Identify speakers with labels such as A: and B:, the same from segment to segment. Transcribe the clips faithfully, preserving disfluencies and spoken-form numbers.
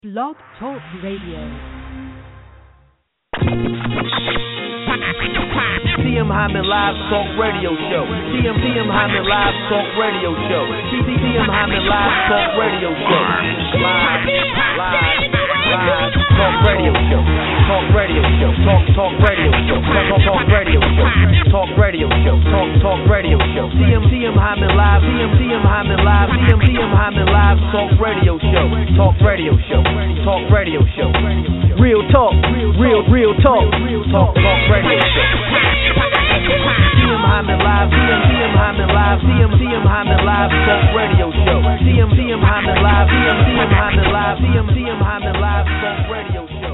A: Blog Talk Radio.
B: T M Hyman Live Talk Radio Show. T M T M Hyman Live Talk Radio Show. T M Hyman Live Talk Radio Show. Live, live, live Talk Radio Show. Talk Radio Show. Talk Talk Radio Show. Talk Talk Radio Show. Talk Radio Show. Talk Talk Radio Show. T M T M Hyman Live. T M T M Hyman Live. T M T M Hyman Live Talk Radio Show. Talk Radio Show. Talk Radio Show. Real talk. Real real talk. Talk Talk Radio Show. T M Hyman Live, T M T M Hyman Live, T M T M Hyman Live Talk Radio Show. T M T M Hyman Live, T M T M Hyman Live, T M T M Hyman Live Talk Radio Show.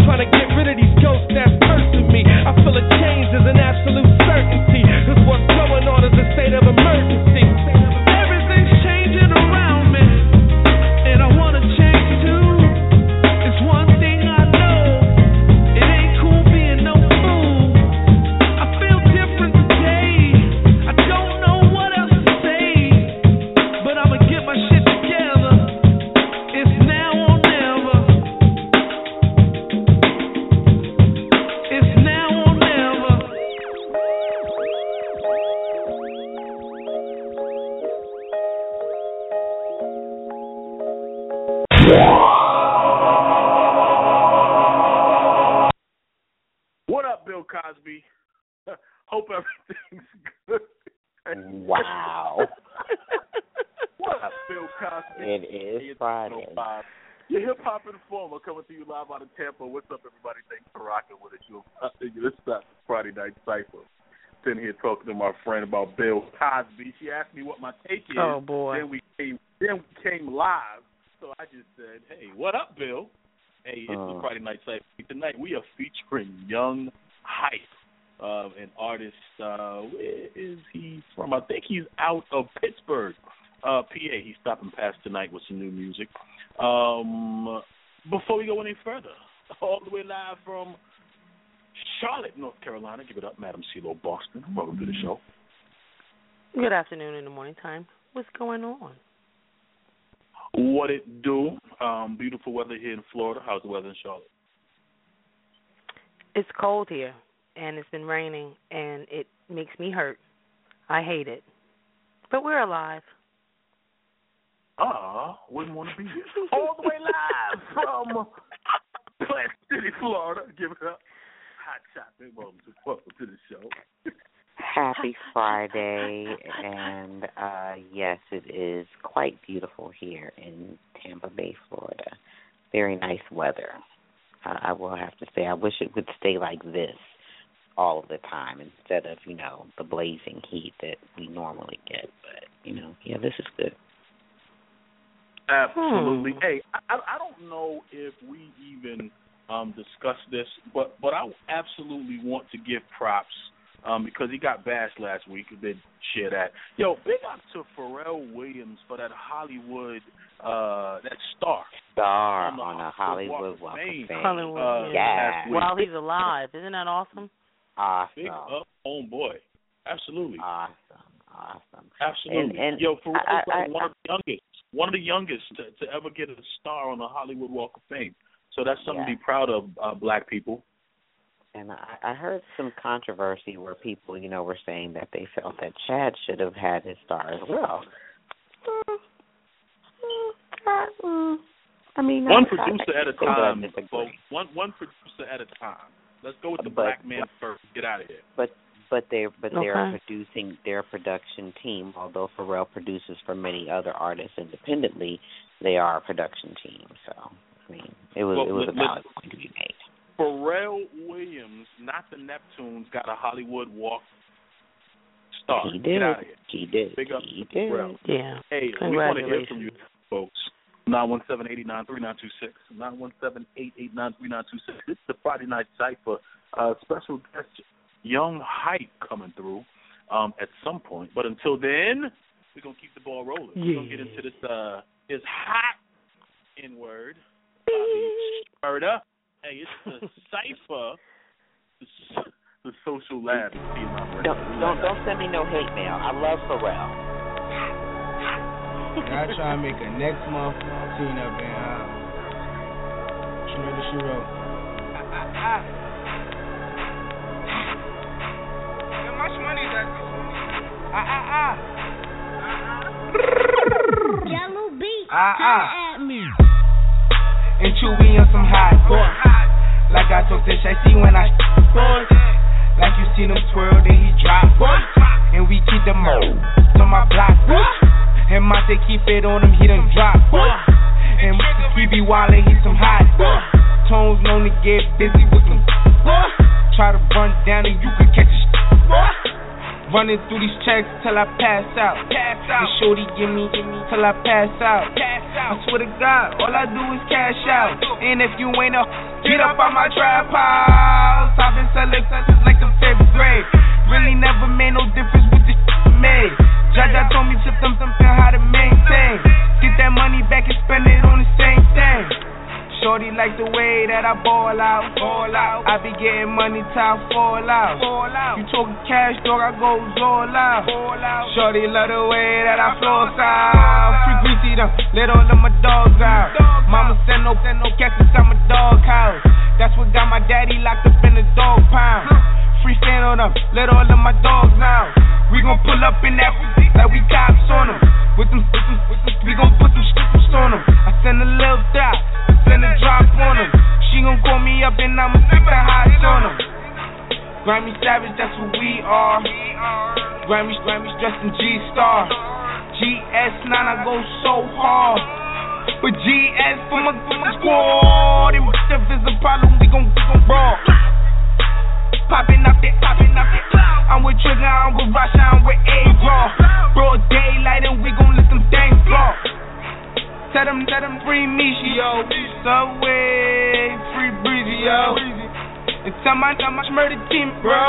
C: Ghost that's cursing me. I feel a change is an absolute certainty. Cause what's going Hope everything's good.
D: Wow.
C: What up, Bill Cosby?
D: It is
C: hey,
D: Friday.
C: Your Hip Hop Informer coming to you live out of Tampa. What's up, everybody? Thanks for rocking with us. You, uh, this is Friday Night Cypher. Sitting here talking to my friend about Bill Cosby. She asked me what my take is.
E: Oh, boy.
C: Then we came, then we came live. So I just said, hey, what up, Bill? Hey, it's uh. the Friday Night Cypher. Tonight we are featuring Young Hype, uh, an artist. Uh, where is he from? I think he's out of Pittsburgh, uh, P A. He's stopping past tonight with some new music. Um, before we go any further, all the way live from Charlotte, North Carolina, give it up, Madam CeeLo Boston. Welcome to the show.
E: Good afternoon in the morning time. What's going on?
C: What it do? Um, beautiful weather here in Florida. How's the weather in Charlotte?
E: It's cold here, and it's been raining, and it makes me hurt. I hate it. But we're alive.
C: Ah, wouldn't want to be here. All the way live from Plant City, Florida. Give it up. Hot chocolate. Welcome to, welcome to the show.
D: Happy Friday, and uh, yes, it is quite beautiful here in Tampa Bay, Florida. Very nice weather. Uh, I will have to say, I wish it would stay like this all of the time instead of, you know, the blazing heat that we normally get. But, you know, yeah, this is good.
C: Absolutely.
E: Hmm.
C: Hey, I, I don't know if we even um, discussed this, but, but I absolutely want to give props Um, because he got bashed last week. Did share that. Yo, big up to Pharrell Williams for that Hollywood, uh, that star.
D: Star
C: on,
D: on a Hollywood Walk of Fame.
E: Hollywood,
C: uh,
D: yeah.
E: While he's alive. Isn't that awesome?
D: Awesome.
C: Big up, homeboy. Absolutely.
D: Awesome. Awesome.
C: Absolutely.
D: And, and
C: Yo, Pharrell's
D: I, I,
C: like one
D: I,
C: of the youngest, one of the youngest to, to ever get a star on the Hollywood Walk of Fame. So that's something
D: yeah.
C: to be proud of, uh, black people.
D: And I, I heard some controversy where people, you know, were saying that they felt that Chad should have had his star as well. I mean,
C: one
D: I,
C: producer
D: I,
C: at a time, folks. One one producer at a time. Let's go with the
D: but,
C: black man first. Get out of here.
D: But but they're but
E: okay.
D: they're producing their production team. Although Pharrell produces for many other artists independently, they are a production team. So I mean, it was
C: well,
D: it was
C: let,
D: a valid point to be made.
C: Pharrell Williams, not the Neptunes, got a Hollywood Walk star.
D: He did.
C: Get out of here.
D: He did.
C: Big up
D: he
C: to
D: did.
C: Pharrell.
E: Yeah.
C: Hey, we want to hear from you, folks. nine one seven, eight nine three nine two six. nine one seven, eight eight nine, three nine two six. This is the Friday Night Cypher. Uh, special guest, Young Hype, coming through um, at some point. But until then, we're going to keep the ball rolling.
E: Yeah.
C: We're going to get into this, uh, this hot N-word. Bobby Murder. Hey, it's the Cypher, the, the social lab.
D: Don't, don't don't send me no hate mail. I love Pharrell.
F: I try to make a next month scene up in uh, she know what she wrote. Ah, ah, ah. How much money is that? Ah ah ah.
G: Yellow beat.
F: Ah ah.
G: At me.
F: And Chewy on some hot boy. Like I told Tish, I see when I boy. Like you see them twirl, then he drop boy. And we keep them on to my block boy. And Monte keep it on him, he done drop boy. And he be wildin', he some hot boy. Tones known to get busy with them boy. Try to run down and you can catch a boy. Running through these checks till I pass out. Pass out. The shorty give me, give me till I pass out. Pass out. I swear to God, all I do is cash out. And if you ain't a, get up on my trap house. I've been selling since like the fifth grade. Really never made no difference with the shit made. Jaja told me tip them something how to maintain. Get that money back and spend it on the same thing. Shorty like the way that I ball out, ball out. I be getting money till I fall out, fall out. You talking cash, dog, I go all out, all out. Shorty love the way that I flow out. Free greasy them, let all of my dogs out. Mama send no, send no cats inside my dog house. That's what got my daddy locked up in the dog pound. Free stand on them, let all of my dogs out. We gon' pull up in that like we cops on them. With them, with them, with them we gon' put them strippers on them. I send a little drop, I send a drop on them. She gon' call me up and I'ma stick the hots on them. Grammy Savage, that's who we are. Grammys, Grammys dressed in G-Star. G S nine, I go so hard. But G S for my, for my squad. And if it's a problem, we gon' we gon' brawl. Popping up that, popping up that. I'm with Trigger, I'm with Rasha, I'm with A-Raw. Broad daylight and we gon' let them things fall. Tell them, tell them free Misha, yo. Subway, free Breezy, yo. And tell my, tell my murder team, bro.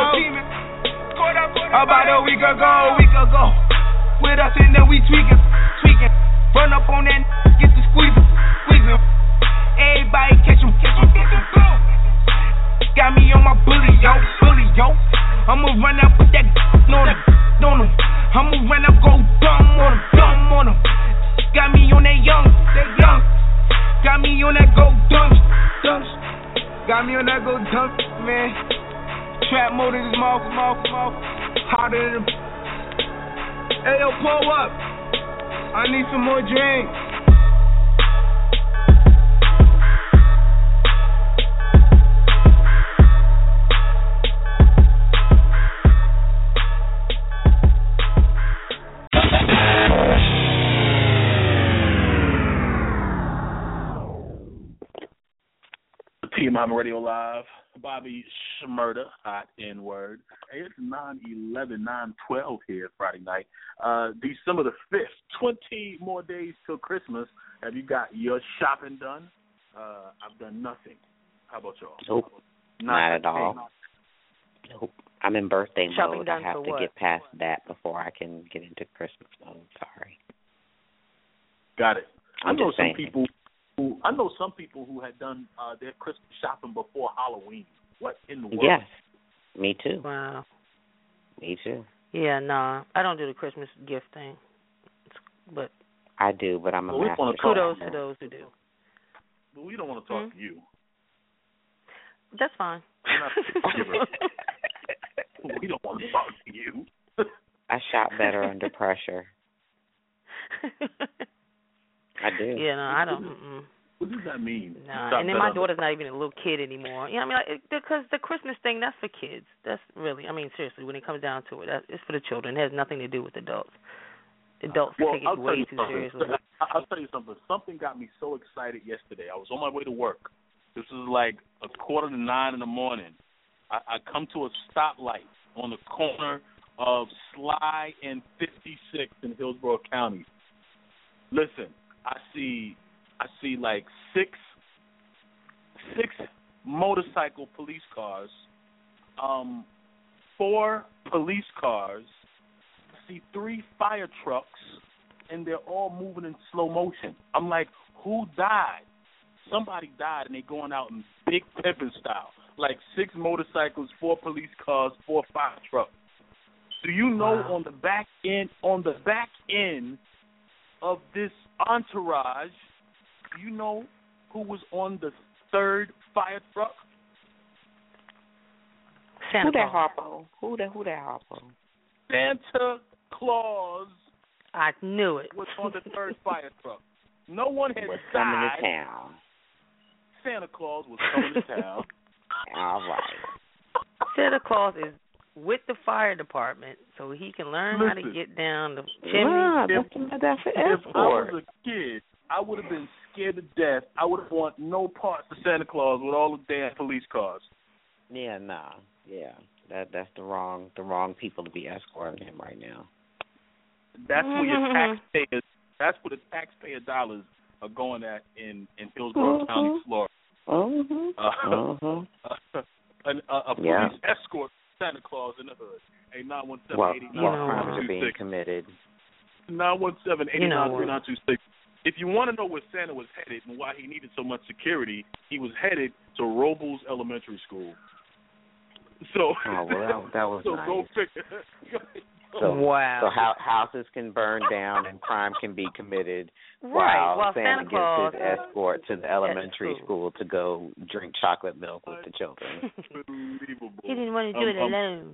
F: About a week ago, a week ago. With us and then we tweaking, tweaking. Run up on that, get the squeezing, squeezing. Everybody catch him, catch him, catch him, go. Got me on my bully, yo, bully, yo. I'ma run up with that on him, on him. I'ma run up, go dumb on him, dumb on him. Got me on that young, that young. Got me on that go dumb, dumb. Got me on that go dumb, man. Trap mode in his mouth, mouth, mouth. Hotter than. Hey yo, pull up. I need some more drink.
C: T M I Radio Live. Bobby Shmurda, hot N-word. Hey, it's nine eleven, nine twelve here Friday night. Uh, December the fifth, twenty more days till Christmas. Have you got your shopping done? Uh, I've done nothing. How about y'all?
D: Nope, not, not at all. Nope. I'm in birthday
E: shopping
D: mode. I have to
E: what?
D: get past that before I can get into Christmas mode. Sorry.
C: Got it.
D: I'm
C: I know
D: just
C: some
D: saying.
C: people who I know some people who had done uh, their Christmas shopping before Halloween. What in the world?
D: Yes, me too.
E: Wow.
D: Me too.
E: Yeah, nah, I don't do the Christmas gift thing, but
D: I do, but I'm a
C: well,
D: master.
E: Kudos to those who do.
C: But we don't want to talk
E: mm-hmm.
C: to you.
E: That's fine.
C: We don't want to talk to you.
D: I shop better under pressure. I do.
E: Yeah, no, I don't. Mm-mm.
C: What does that mean?
E: Nah, and then my daughter's not even a little kid anymore. You know what I mean? Like, because the Christmas thing, that's for kids. That's really, I mean, seriously, when it comes down to it, that, it's for the children. It has nothing to do with adults. Adults
C: well,
E: take it
C: I'll
E: way too
C: something.
E: seriously.
C: I'll tell you something. Something got me so excited yesterday. I was on my way to work. This was like a quarter to nine in the morning. I, I come to a stoplight on the corner of Sly and fifty-six in Hillsborough County. Listen, I see, I see like six, six motorcycle police cars, um, four police cars. I see three fire trucks, and they're all moving in slow motion. I'm like, who died? Somebody died, and they're going out in big pimping style, like six motorcycles, four police cars, four fire trucks. Do you know
E: wow.
C: on the back end, on the back end of this entourage, do you know who was on the third fire truck?
E: Santa
D: who that
E: Claus.
D: Harpo? Who that? Who that Harpo?
C: Santa Claus.
E: I knew it.
C: Was on the third fire truck. No one had
D: was
C: died.
D: coming to town.
C: Santa Claus was coming to town.
D: All right.
E: Santa Claus is with the fire department, so he can learn
C: Listen,
E: how to get down the chimney.
D: Ah,
C: if,
D: that's, that's an
C: if I
D: escort.
C: was a kid, I would have been scared to death. I would have want no parts of Santa Claus with all the damn police cars.
D: Yeah, nah, yeah, that that's the wrong the wrong people to be escorting him right now.
C: That's where your taxpayers. That's where the taxpayer dollars are going at in in Hillsborough
D: mm-hmm.
C: County, Florida.
D: Mm-hmm.
C: Uh,
D: mm-hmm.
C: a, a, a police
D: yeah.
C: escort Santa Claus in the hood. A nine one seven
D: Well,
C: eighty nine
D: what
E: you know,
D: crimes are
C: two
D: being
C: six.
D: committed?
C: Nine one seven eighty
E: You know
C: nine three nine two six. If you want to know where Santa was headed and why he needed so much security, he was headed to Robles Elementary School. So,
D: Oh, well, that, that was
C: so
D: nice.
C: go figure.
D: So,
E: wow.
D: So how, houses can burn down and crime can be be
E: Right.
D: while
E: Well,
D: Santa,
E: Santa Claus
D: gives his escort to the elementary
E: school.
D: school to go drink chocolate milk with the children.
C: Unbelievable.
E: He didn't want to do
C: um,
E: it
C: um,
E: alone.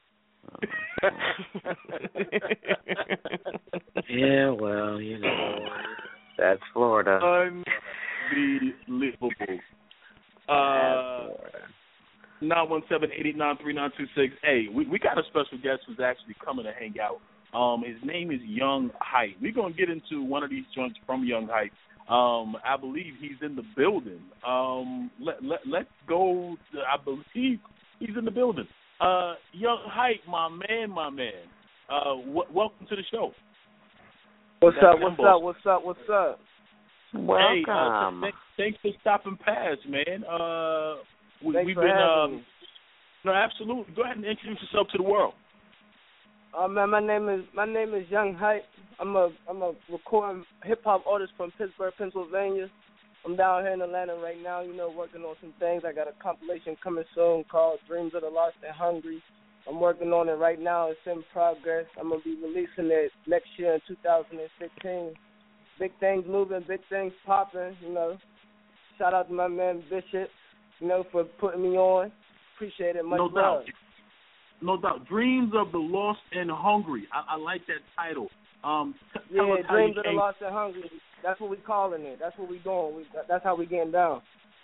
D: Yeah, well, you know, that's Florida.
C: Unbelievable. Uh,
D: That's Florida.
C: nine one seven, eight eight nine, three nine two six. Hey, we, we got a special guest who's actually coming to hang out. Um, his name is Young Hype. We're going to get into one of these joints from Young Hype. Um, I believe he's in the building. Um, let, let, let's go. To, I believe he's in the building. Uh, Young Hype, my man, my man. Uh, w- welcome to the show.
H: What's
C: That's
H: up, what's up, what's up, what's up?
D: Welcome.
C: Hey, uh, th- thanks for stopping past, man. Uh, we,
H: thanks
C: we've
H: for
C: been,
H: having
C: um,
H: me.
C: No, absolutely. Go ahead and introduce yourself to the world.
H: Uh, man, my name is my name is Young Hype. I'm a I'm a recording hip hop artist from Pittsburgh, Pennsylvania. I'm down here in Atlanta right now, you know, working on some things. I got a compilation coming soon called Dreams of the Lost and Hungry. I'm working on it right now. It's in progress. I'm gonna be releasing it next year in two thousand sixteen. Big things moving, big things popping, you know. Shout out to my man Bishop, you know, for putting me on. Appreciate it. Much
C: no
H: love.
C: doubt. No doubt. Dreams of the Lost and Hungry. I, I like that title. Um, t-
H: yeah,
C: tell us how
H: Dreams
C: you
H: of the
C: came...
H: Lost and Hungry. That's what we calling it. That's what we doing. We, that's how we getting down.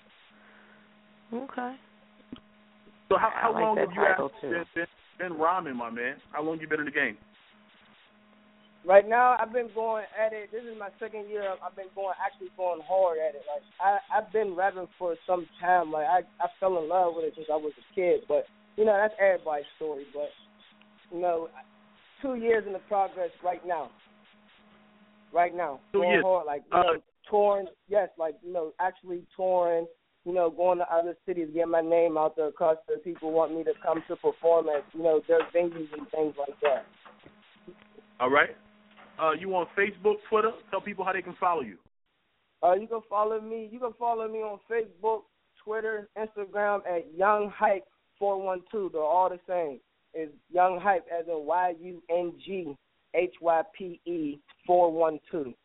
E: Okay.
C: So how, how
D: I like
C: long
D: that
C: have you
D: title,
C: actually
D: too.
C: been, been, been rhyming, my man? How long you been in the game?
H: Right now, I've been going at it. This is my second year. I've been going actually going hard at it. Like I, I've been rapping for some time. Like I, I fell in love with it since I was a kid. But you know, that's everybody's story. But you know, two years in the progress right now. Right now,
C: Two
H: going
C: years.
H: hard. Like you
C: Uh,
H: know, touring. Yes, like you know, actually touring. You know, going to other cities, get my name out there, cause the people want me to come to perform at you know their venues and things like that.
C: All right. Uh, you on Facebook, Twitter? Tell people how they can follow you.
H: Uh, you can follow me. You can follow me on Facebook, Twitter, Instagram at Young Hype four one two. They're all the same. It's Young Hype as in Y U N G H Y P E four one two.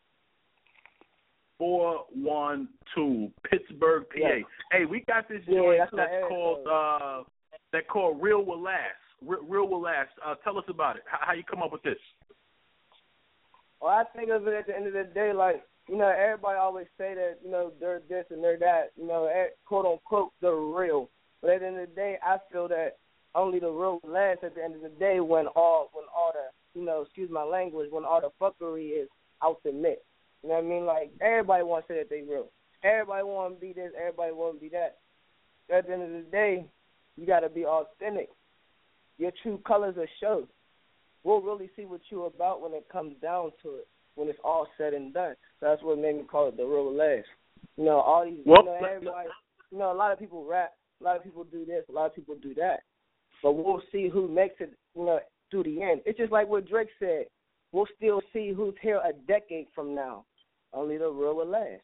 C: Four one two, Pittsburgh, P A.
H: Yes.
C: Hey, we got this
H: Yeah,
C: joint
H: that's my
C: that's
H: area
C: called
H: code.
C: uh, that called Real Will Last. Re- Real Will Last. Uh, tell us about it. How, how you come up with this?
H: Well, I think of it at the end of the day, like, you know, everybody always say that, you know, they're this and they're that, you know, quote unquote, they're real. But at the end of the day, I feel that only the real last at the end of the day when all, when all the, you know, excuse my language, when all the fuckery is out the mix. You know what I mean? Like, everybody wants to say that they real. Everybody want to be this, everybody want to be that. At the end of the day, you got to be authentic. Your true colors are shown. We'll really see what you're about when it comes down to it, when it's all said and done. So that's what made me call it the real last. You know, all these,
C: Well,
H: you know, everybody, you know, a lot of people rap, a lot of people do this, a lot of people do that. But we'll see who makes it, you know, through the end. It's just like what Drake said. We'll still see who's here a decade from now. Only the real will last.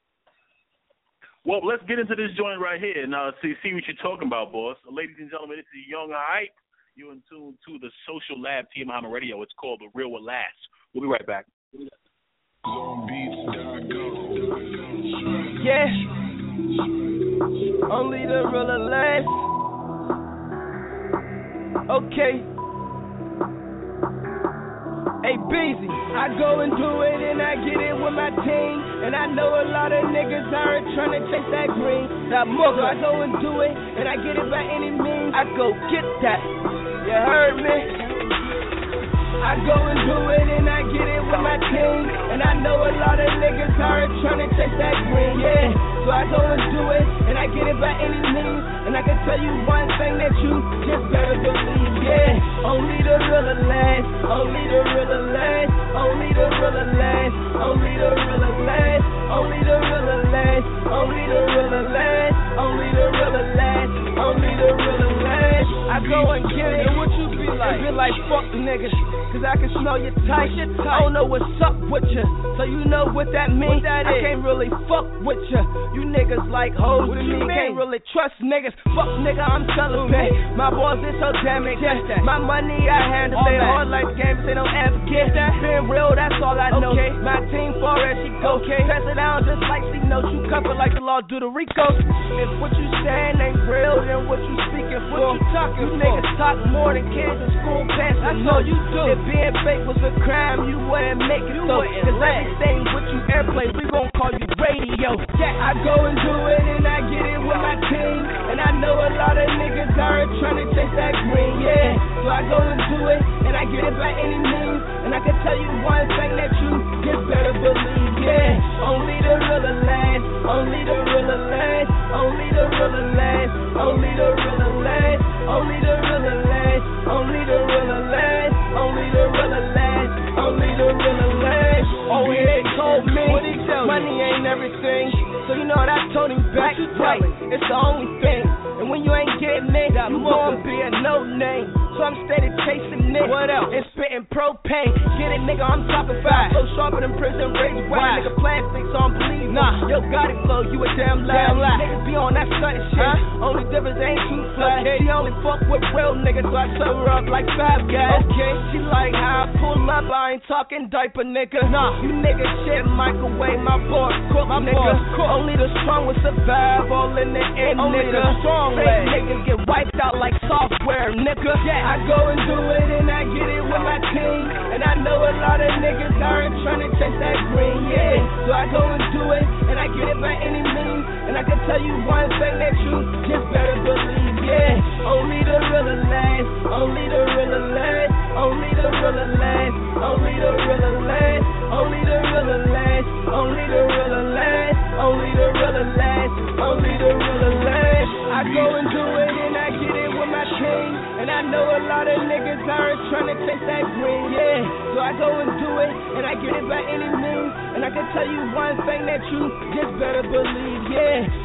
C: Well, let's get into this joint right here and uh, see see what you're talking about, boss. Ladies and gentlemen, this is Young Hype. You're in tune to the Social Lab T M Muhammad Radio. It's called The Real Will Last. We'll be right back.
I: Yeah. Only the real will last. Okay. Hey, Beezy, I go and do it and I get it with my team. And I know a lot of niggas are trying to chase that green. That mugger, I go and do it and I get it by any means. I go get that. You heard me? I go and do it and I get it with my team. And I know a lot of niggas are trying to chase that green. Yeah, so I go and do it and I get it by any means. And I can tell you one thing that you just better believe. Yeah, only the real last. Only the real last. Only the real last. Only the real last. Only the real last. Only the real last. Only the real last. Only the real last. I go and get it. And what you be like? It be like fuck niggas. Cause I can smell your tight. I don't know what's up with you. So you know what that means. What that I is. Can't really fuck with you. You niggas like hoes to me. Can't really trust niggas. Fuck nigga, I'm celibate. My balls is so damaged. My money I handle it hard like games. They don't ever get that. Being real, that's all I know. Okay. My team for it, she go. Okay. Pass it down just like she knows. You cover like the law do the Rico. If what you saying ain't real, then what you speaking for? What you talking you for? Niggas talk more than kids in school. gon' pass the note. You do. If being fake was a crime, you wouldn't make it though. Cause everything with you airplane, we gon' call you radio. Yeah, I go and do it and I get it with my team. And I know a lot of niggas are trying to chase that green, yeah. So I go and do it and I get it by any means. And I can tell you one thing that you just better believe, yeah. Only the real last, only the real last, only the real last, only the real last, only the real last, only the real last, only the real last, only the real last. Oh, he told me money ain't everything. So you know what I told him back, right? It's the only thing. And when you ain't getting it, you gon' be a no name. So I'm steady chasing it. What else? And spitting propane. Get it, nigga, I'm talking five. So sharper than prison rage. Why? Nigga, plastics on bleed. Nah, yo, got it, flow. You a damn lie. Niggas be on that stunting shit. Huh? Only difference ain't too fly. Okay. She only fuck with real niggas, so I serve her up like five guys. Okay, she like how I pull up. I ain't talking diaper, nigga. Nah, you niggas shit microwave. My boy cook, my nigga. Cook. Only the strong will survive. All in the end, only nigga. The strong fake niggas get wiped out like software, nigga. Yeah, I go and do it and I get it with my team. And I know a lot of niggas aren't trying to chase that green, yeah. So I go and do it and I get it by any means. And I can tell you one thing that you just better believe, yeah. Only the real last, only the real last, only the real last, only the real last, only the real last, only the real last, only the real last, only the real last. I go and do it and I get it with my team. And I know a lot of niggas aren't trying to chase that green, yeah. So I go and do it and I get it by any means. And I can tell you one thing that you just better believe, yeah.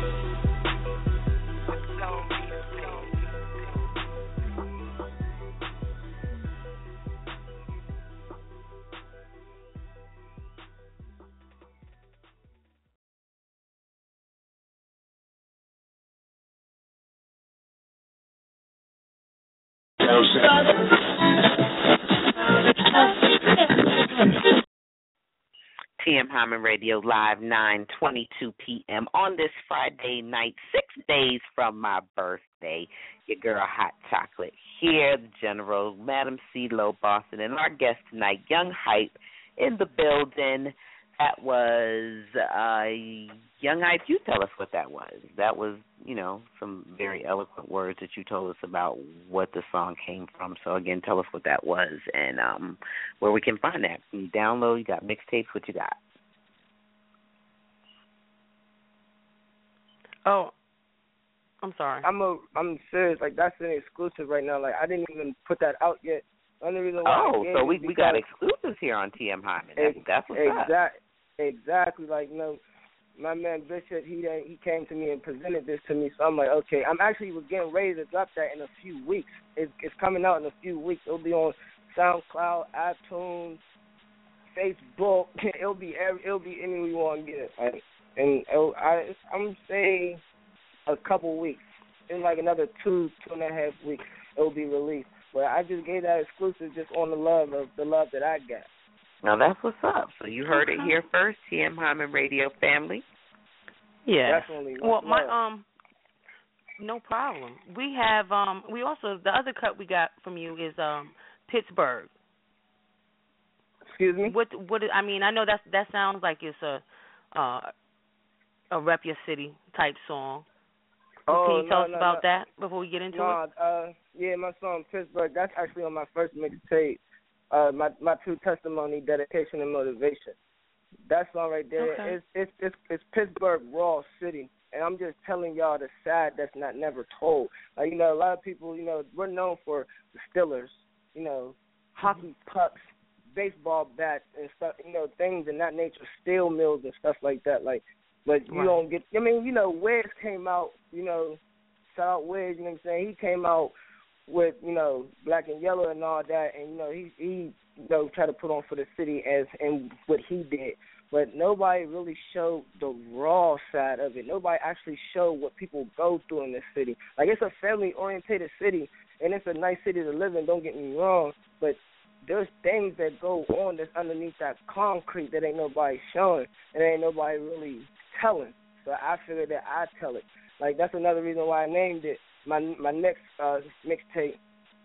D: T M Hyman Radio Live, nine twenty-two p.m. on this Friday night, six days from my birthday. Your girl Hot Chocolate here, the General, Madam C-Lo Boston, and our guest tonight, Young Hype, in the building. That was uh, Young Hype. You tell us what that was. That was, you know, some very eloquent words that you told us about what the song came from. So, again, tell us what that was and um, where we can find that. Can you download? You got mixtapes? What you got?
E: Oh, I'm sorry.
H: I'm a, I'm serious. Like, that's an exclusive right now. Like, I didn't even put that out yet. Only reason why
D: oh, so we we got exclusives here on T M Hyman. That's, ex- that's what's
H: exact,
D: up.
H: Exactly. Like, you know, my man Bishop, he he came to me and presented this to me. So I'm like, okay. I'm actually was getting ready to drop that in a few weeks. It's, it's coming out in a few weeks. It'll be on SoundCloud, iTunes, Facebook. It'll be every, it'll be anywhere you want to get it. Like, and it'll, I, I'm saying a couple weeks. In like another two, two and a half weeks, it'll be released. But I just gave that exclusive just on the love of the love that I got.
D: Now that's what's up. So you heard it here first, T M Hyman Radio family.
E: Yeah.
H: Definitely.
E: Well, my
H: love.
E: um, no problem. We have um, we also the other cut we got from you is um Pittsburgh.
H: Excuse me.
E: What what I mean, I know that that sounds like it's a uh, a rep your city type song.
H: Oh,
E: Can you tell
H: no,
E: us
H: no,
E: about
H: no.
E: that before we get into
H: no,
E: it?
H: Uh, yeah, my song Pittsburgh. That's actually on my first mixtape. Uh, my my true testimony, dedication, and motivation. That song right there,
E: Okay.
H: it's, it's it's it's Pittsburgh Raw City, and I'm just telling y'all the side that's not never told. Like, you know, a lot of people, you know, we're known for the Steelers, you know, hockey pucks, baseball bats, and stuff, you know, things in that nature, steel mills and stuff like that. Like, but you
E: Right.
H: don't get. I mean, you know, Wiz came out, you know, shout out Wiz, you know what I'm saying? He came out with, you know, Black and Yellow and all that, and, you know, he, he you know, tried to put on for the city as and what he did. But nobody really showed the raw side of it. Nobody actually showed what people go through in this city. Like, it's a family-orientated city, and it's a nice city to live in, don't get me wrong, but there's things that go on that's underneath that concrete that ain't nobody showing, and ain't nobody really telling. So I figured that I tell it. Like, that's another reason why I named it. My my next uh, mixtape,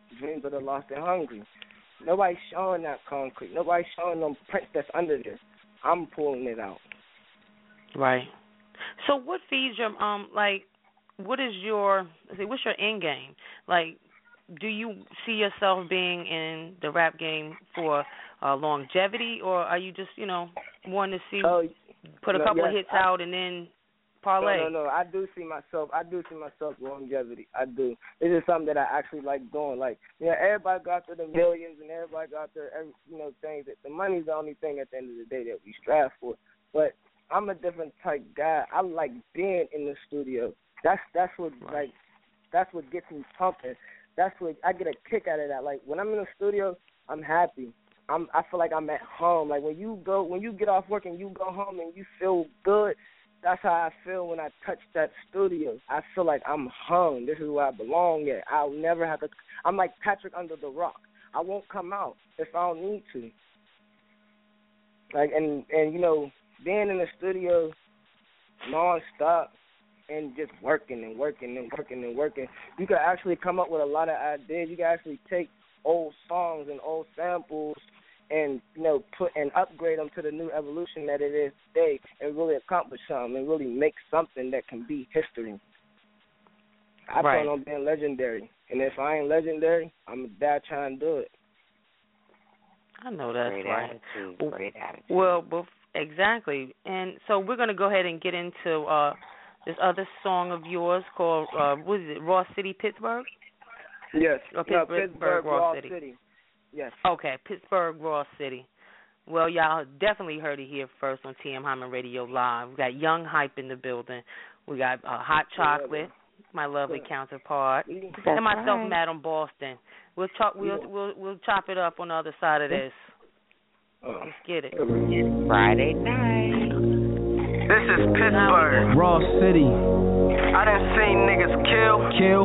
H: dreams of the lost and hungry. Nobody's showing that concrete. Nobody's showing them prints that's under this. I'm pulling it out.
E: Right. So what feeds your um like? What is your let's see, what's your end game? Like, do you see yourself being in the rap game for uh, longevity, or are you just you know wanting to see
H: oh,
E: put a
H: no,
E: couple
H: yes,
E: of hits
H: I,
E: out and then parlay?
H: No, no, no. I do see myself. I do see myself longevity. I do. This is something that I actually like doing. Like, you know, everybody got their millions and everybody got their, every, you know, things. That the money's the only thing at the end of the day that we strive for. But I'm a different type guy. I like being in the studio. That's that's what right. like that's what gets me pumping. That's what I get a kick out of that. Like when I'm in the studio, I'm happy. I'm I feel like I'm at home. Like when you go when you get off work and you go home and you feel good, that's how I feel when I touch that studio. I feel like I'm home. This is where I belong at. I'll never have to. I'm like Patrick under the rock. I won't come out if I don't need to. Like and and you know being in the studio nonstop. And just working and working and working and working. You can actually come up with a lot of ideas. You can actually take old songs and old samples and, you know, put and upgrade them to the new evolution that it is today and really accomplish something and really make something that can be history. I
E: right.
H: plan on being legendary. And if I ain't legendary, I'm going to die trying to do it.
E: I know that's
D: Great
E: right.
D: Attitude. Great attitude.
E: Well, well, exactly. And so we're going to go ahead and get into uh, this other song of yours called, uh, what is it, Raw City, Pittsburgh?
H: Yes.
E: Or
H: no,
E: Pittsburgh,
H: Pittsburgh
E: Raw,
H: Raw
E: City.
H: City. Yes.
E: Okay, Pittsburgh, Raw City. Well, y'all definitely heard it here first on T M Hyman Radio Live. We got Young Hype in the building. We got uh, Hot Chocolate, my lovely counterpart,
D: That's
E: and myself,
D: right.
E: Madam Boston. We'll chop, we'll, we'll, we'll chop it up on the other side of this. Let's get it.
D: Friday night.
F: This is Pittsburgh,
I: Raw City.
F: I done seen niggas kill.
I: Kill.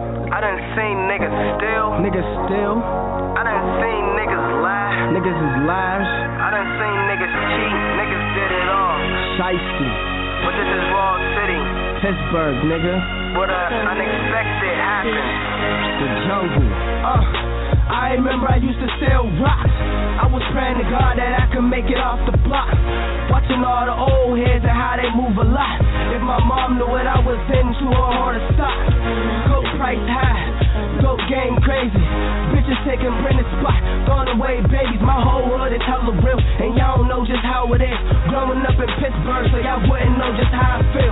F: I done seen niggas steal.
I: Niggas still.
F: I done seen niggas lie.
I: Niggas is liars.
F: I done seen niggas cheat. Niggas did it all.
I: Shiesty.
F: But this is Raw City,
I: Pittsburgh, nigga.
F: where the unexpected happens.
I: The jungle. Uh, I remember I used to sell rocks. I was praying to God that I could make it off the block. Watching all the old heads and how they move a lot. If my mom knew what I was into, her hard to stop. Coke price high, dope game crazy. Bitches taking Brennan's spot, throwing away babies. My whole hood is hella real, and y'all don't know just how it is. Growing up in Pittsburgh, so y'all wouldn't know just how I feel.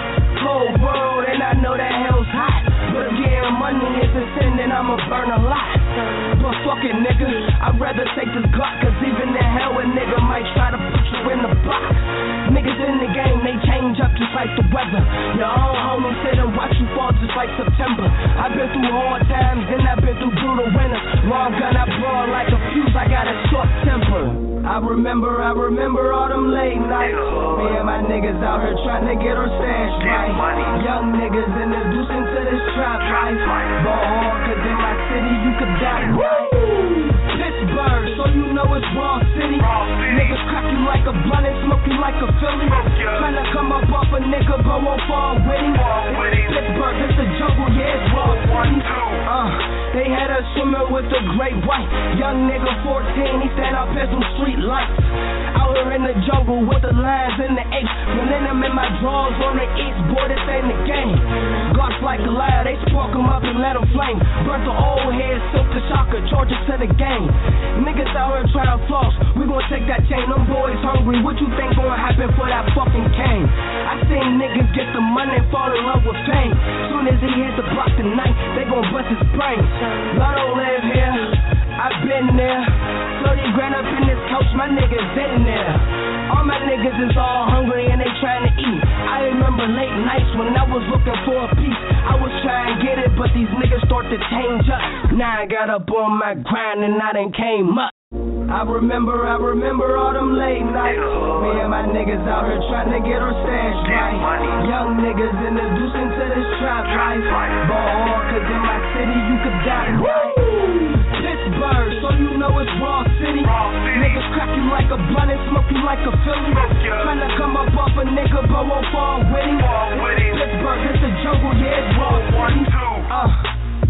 I: Whole world, and I know that hell's hot. But getting money is a sin, and I'ma burn a lot. But fuck it, nigga, I'd rather take this Glock, cause even in hell a nigga might try to put you in the box. Niggas in the game, they change up just like the weather. Your own homie sit and watch you fall just like September. I've been through hard times, and I've been through brutal winters. Long gun, I blow like a fuse, I got a short temper. I remember, I remember all them late nights. Me and my niggas out here trying to get our stash right. Young niggas introducing to this trap life. Ball hard, cause in my city you could die right. Pittsburgh, so you know it's Raw City. Niggas crack you like a blunt and smoke you like a Philly. Tryna come up off a nigga, but won't fall witty. Pittsburgh, it's the jungle, yeah, it's Raw City. Uh, they had us swimming with the great white. Young nigga fourteen, he stand up at some street lights. Out here in the jungle with the lines and the apes. Running them in my drawers on the east, boy, this ain't the game. Glocks like a liar, they spark them up and let them flame. Burnt the old head, silk to shocker, charge it to the game. Niggas out here trying to floss, we gon' take that chain. Them boys hungry, what you think gon' happen for that fucking cane? I seen niggas get the money and fall in love with fame. Soon as he hit the block tonight, they gon' bust his brains. I don't live here, I've been there. thirty grand up in this couch, my niggas in there. All my niggas is all hungry and they trying to eat. I remember late nights when I was looking for a piece. I was trying to get it, but these niggas start to change up. Now I got up on my grind and I done came up. I remember, I remember all them late nights. Me and my niggas out here trying to get our stash right. Young niggas introducing to this trap life. Ball hard, cause in my city you could die right. Pittsburgh, so you know it's Raw City. Niggas crack you like a blunt and smoke you like a Philly. Tryna come up off a nigga, but won't fall witty. Pittsburgh, it's the jungle, yeah, it's Raw City. Uh,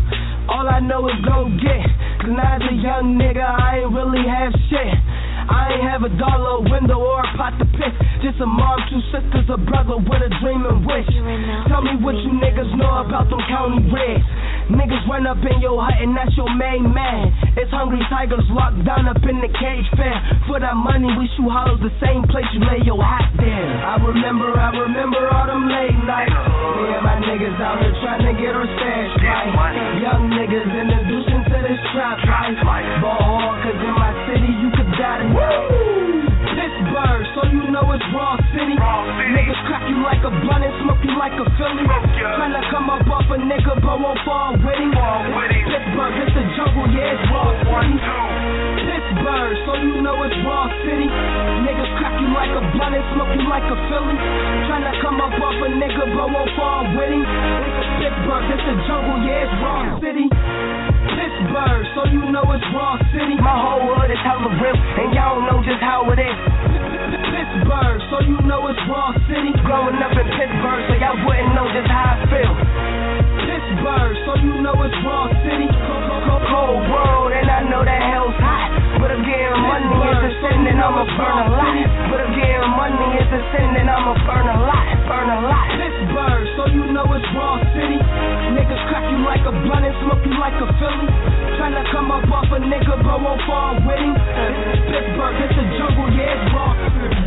I: All I know is go get. Cause now as a young nigga, I ain't really have shit. I ain't have a dollar, a window, or a pot to piss. Just a mom, two sisters, a brother with a dream and wish. Tell me what you niggas know about them county reds. Niggas run up in your hut and that's your main man. It's hungry tigers locked down up in the cage fair. For that money we shoot hollows, the same place you lay your hat there. I remember, I remember all them late nights. Me and my niggas out here trying to get our stash right. Young niggas introduced into this trap life. Ball hard cause in my city you could die tonight. Pittsburgh, so you know it's Raw City. Raw City. Niggas crack you like a blunt and smoke you like a Philly. Tryna come up off a nigga but won't fall with him. Pittsburgh, it's the jungle, yeah, it's Raw City. Pittsburgh, so you know it's Raw City. Niggas crack you like a blunt and smoke you like a Philly. Tryna come up off a nigga but won't fall with him. Pittsburgh, it's the jungle, yeah, it's Raw City. Pittsburgh, so you know it's Raw City. My whole hood is hella real, and y'all don't know just how it is. Pittsburgh, so you know it's Raw City. Growing up in Pittsburgh, so y'all wouldn't know just how I feel. Pittsburgh, so you know it's Raw City. Cold world, and I know that hell's hot. But again, money is a sin, and I'ma burn a lot. But again, money is a sin, and I'ma burn a lot, burn a lot. Pittsburgh, so you know it's Raw City. Niggas crack you like a blunt and smoke you like a Philly. Tryna come up off a nigga, but won't fall with him. Pittsburgh, it's the jungle, yeah, it's Raw City.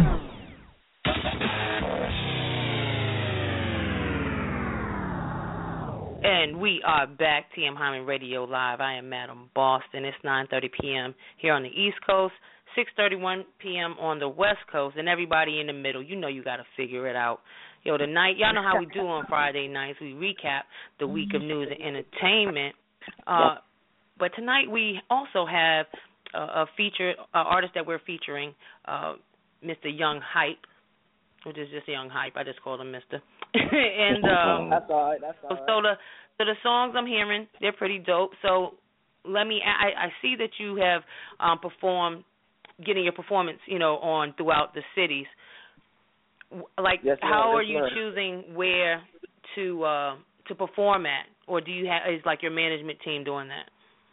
E: And we are back, T M Hyman Radio Live. I am Madam Boston. It's nine thirty p.m. here on the East Coast, six thirty-one p.m. on the West Coast, and everybody in the middle. You know you got to figure it out. Yo, tonight, y'all know how we do on Friday nights. We recap the week of news and entertainment. Uh, but tonight we also have uh, a feature uh, artist that we're featuring, uh, Mister Young Hype, which is just Young Hype. I just called him Mister and um,
H: that's all right. That's all right.
E: So the so the songs I'm hearing, they're pretty dope. So let me. I, I see that you have um, performed, getting your performance, you know, on throughout the cities. Like,
H: yes,
E: how
H: yes,
E: are you
H: ma'am.
E: choosing where to uh, to perform at, or do you have is like your management team doing that?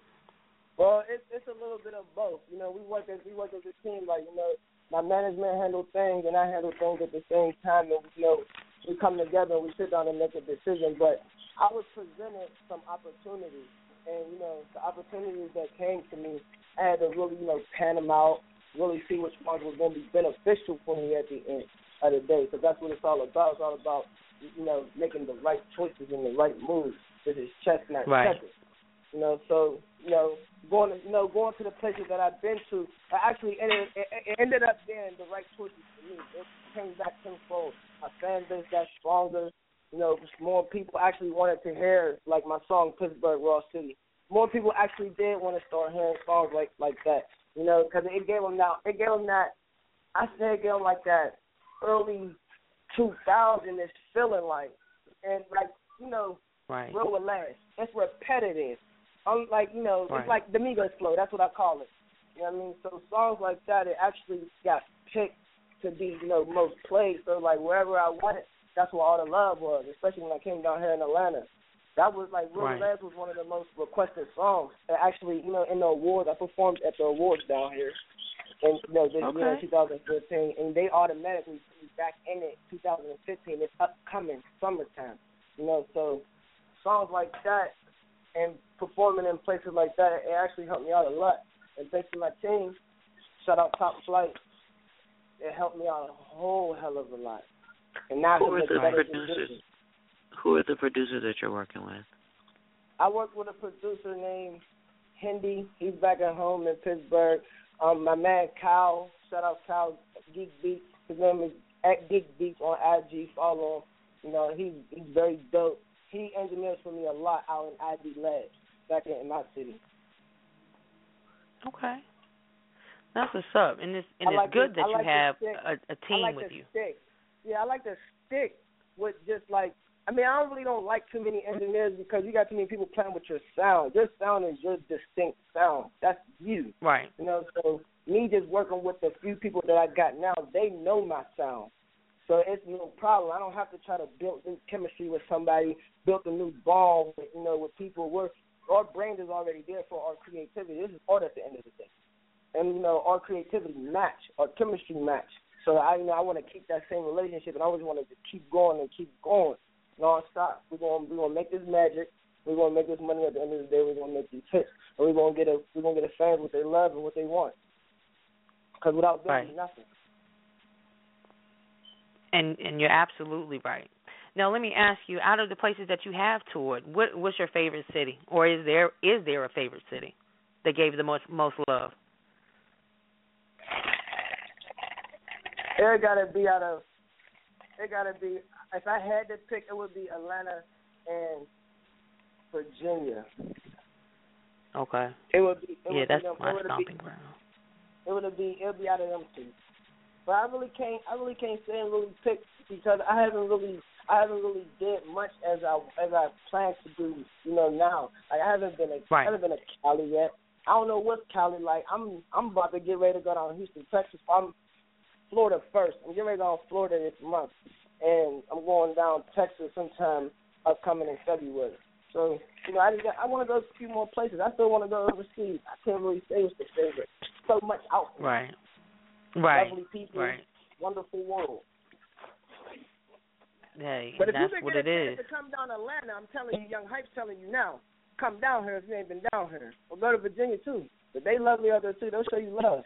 H: Well, it's it's a little bit of both. You know, we work as we work as a team. Like, you know, my management handle things and I handle things at the same time, and you know, we come together and we sit down and make a decision. But I was presented some opportunities, and you know, the opportunities that came to me, I had to really, you know, pan them out, really see which ones were going to be beneficial for me at the end of the day, because that's what it's all about. It's all about, you know, making the right choices and the right moves. This is chess, not
E: right.
H: checkers. You know, so you know, going to, you know, going to the places that I've been to, I actually ended it, it ended up being the right choices for me. It came back tenfold. My fan base got stronger. You know, more people actually wanted to hear like my song Pittsburgh Raw City. More people actually did want to start hearing songs like like that. You know, because it gave them that. It gave them that. I say it gave them like that early two thousand ish feeling like, and like you know,
E: right.
H: real relaxed. It's repetitive. I'm like you know,
E: right.
H: it's like the Migos flow. That's what I call it. You know what I mean? So songs like that, it actually got picked to be, you know, most played. So like wherever I went, that's where all the love was. Especially when I came down here in Atlanta. That was like Real
E: right.
H: Relax was one of the most requested songs. And actually, you know, in the awards, I performed at the awards down here. And you know, this
E: okay.
H: year in two thousand fifteen, and they automatically put me back in it two thousand fifteen. It's upcoming summertime, you know. So songs like that and performing in places like that, it actually helped me out a lot. And thanks to my team, shout out Top Flight, it helped me out a whole hell of a lot. And now
D: who are the
H: better
D: producers?
H: position.
D: Who are the producers that you're working with?
H: I work with a producer named Hindi. He's back at home in Pittsburgh. Um, my man Kyle, shout out Kyle, Geek Beats. His name is at Geek Beats on I G. Follow him. You know, he's he's very dope. He engineers for me a lot out in I D Labs back in my city.
E: Okay, that's what's up, and it's and
H: I
E: it's
H: like
E: good
H: to,
E: that
H: I like
E: you have
H: stick,
E: a, a team
H: I like
E: with
H: to
E: you.
H: Stick. Yeah, I like to stick with just like. I mean, I don't really don't like too many engineers because you got too many people playing with your sound. Your sound is your distinct sound. That's you.
E: Right.
H: You know, so me just working with the few people that I got now, they know my sound. So it's no problem. I don't have to try to build new chemistry with somebody, build a new bond with, you know, with people. We're, our brain is already there for our creativity. This is art at the end of the day. And, you know, our creativity match, our chemistry match. So, I you know, I want to keep that same relationship, and I always want to keep going and keep going nonstop. We're going we're gonna make this magic. We're going to make this money at the end of the day. We're going to make these hits. And we're going to get a, we're going to get a fans what they love and what they want. Because without them,
E: right.
H: nothing.
E: And and you're absolutely right. Now, let me ask you, out of the places that you have toured, what what's your favorite city? Or is there is there a favorite city that gave the most most love?
H: It got to be out of, it got to be, if I had to pick, it would be Atlanta and Virginia.
E: Okay.
H: It would be. It
E: yeah,
H: would
E: that's
H: be them,
E: my
H: it would
E: stomping
H: be,
E: ground.
H: It would be. It would be out of them two. But I really can't. I really can't say and really pick because I haven't really. I haven't really did much as I as I plan to do. You know now. Like I haven't been a.
E: Right.
H: I haven't been a Cali yet. I don't know what's Cali like. I'm. I'm about to get ready to go down to Houston, Texas. I'm Florida first. I'm getting ready to go to Florida this month, and I'm going down Texas sometime upcoming in February. So, you know, I just got, I want to go to a few more places. I still want to go overseas. I can't really say what's the favorite. So much out there.
E: Right. Right.
H: Lovely people.
E: Right.
H: Wonderful world.
E: Hey,
H: but if
E: that's
H: you
E: what
H: get
E: it
H: a
E: is.
H: chance to come down to Atlanta, I'm telling you, Young Hype's telling you now, come down here if you ain't been down here. Or go to Virginia, too. But they lovely out there, too. They'll show you love.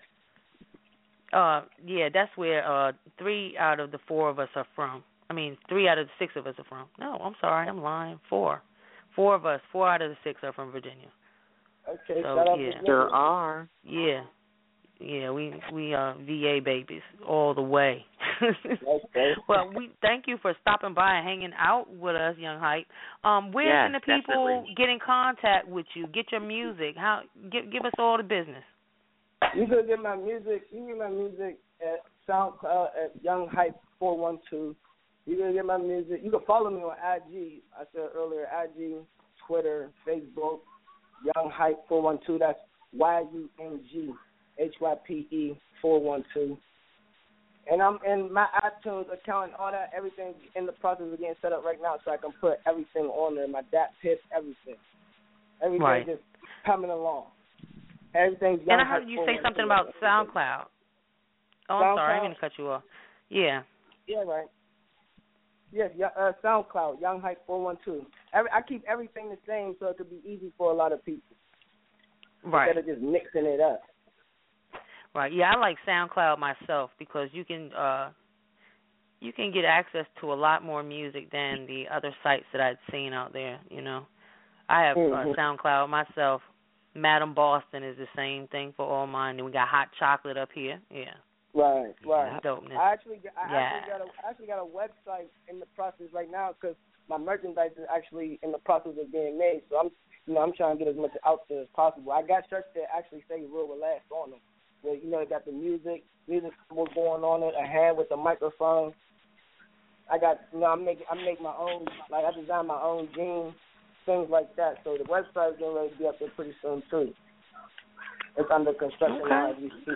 E: Uh, yeah, that's where uh three out of the four of us are from. I mean, three out of the six of us are from. No, I'm sorry, I'm lying. Four. Four of us, four out of the six are from Virginia.
H: Okay,
E: so,
H: shout out
E: yeah.
H: to
D: Sure are.
E: Yeah. Yeah, we we are V A babies all the way.
H: Okay.
E: Well, we thank you for stopping by and hanging out with us, Young Hype. Um, where
D: Yes,
E: can the people
D: definitely.
E: get in contact with you? Get your music. How give give us all the business.
H: You can get my music. You can get my music at SoundCloud at Young Hype four one two. You can get my music. You can follow me on I G. I said earlier, I G, Twitter, Facebook, Young Hype four one two. That's Y U N G H Y P E four one two. And I'm in my iTunes account and all that. Everything's in the process of getting set up right now, so I can put everything on there. My D A P, everything. Everything
E: Right.
H: just coming along. Everything's Young
E: And I heard
H: Hype
E: you say
H: four one two.
E: something about SoundCloud. Oh, I'm sorry, I didn't mean to cut you off. Yeah.
H: Yeah, right. Yes, yeah, uh, SoundCloud, Young Hype four one two. Every, I keep everything the same so it could be easy for a lot of people.
E: Right.
H: Instead of just mixing it up.
E: Right. Yeah, I like SoundCloud myself because you can uh you can get access to a lot more music than the other sites that I'd seen out there, you know. I have
H: mm-hmm.
E: uh, SoundCloud myself. Madam Boston is the same thing for all mine. And we got Hot Chocolate up here. Yeah.
H: Right, right.
E: Dopeness.
H: I actually, got, I
E: yeah.
H: actually got a, I actually got a website in the process right now because my merchandise is actually in the process of being made. So I'm, you know, I'm trying to get as much out there as possible. I got shirts that actually say "Real Relax" on them. Where, you know, it got the music, music was going on it, a hand with the microphone. I got, you know, I make, I make my own, like I design my own jeans, things like that. So the website is getting ready to be up there pretty soon too. It's under construction
E: okay.
H: now as we speak.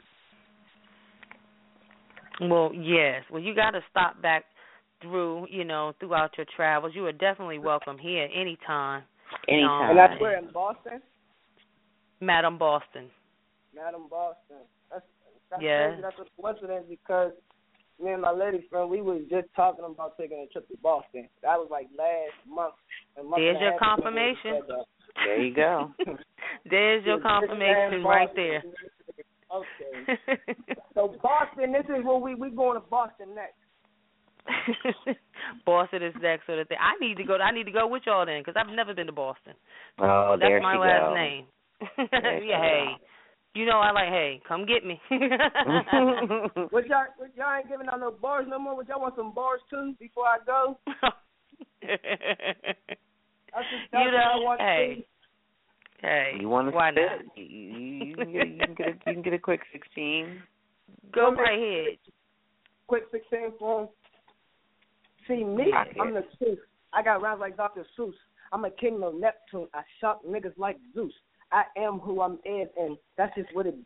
E: Well, yes. Well, you got to stop back through, you know, throughout your travels. You are definitely welcome here anytime.
D: Anytime.
H: And that's where in Boston?
E: Madam Boston.
H: Madam Boston. That's, that's
E: yeah.
H: crazy. That's a coincidence because me and my lady friend, we was just talking about taking a trip to Boston. That was like last month. A month
E: There's
H: and a
E: your
H: half
E: confirmation.
D: There you go.
E: There's your confirmation right there.
H: Okay. So Boston, this is where we we going to Boston next.
E: Boston is next. So that they, I need to go. I need to go with y'all then, because I've never been to Boston.
D: Oh,
E: that's
D: there
E: my
D: she
E: last
D: goes.
E: name. Yeah, hey, you know I like. Hey, come get me.
H: What y'all, what y'all ain't giving out no bars no more? What y'all want some bars too before I go? That's just, that's
E: you know,
H: what I want
E: hey.
H: to see.
E: Hey,
D: you want to
E: why
D: spit?
E: not?
D: You, you, you, you, can get a, you can get a quick sixteen.
E: Go right ahead.
H: Quick sixteen for him. See, me, I'm the truth. I got rhymes like Doctor Seuss. I'm a king of Neptune. I shock niggas like Zeus. I am who I'm is, and that's just what it be.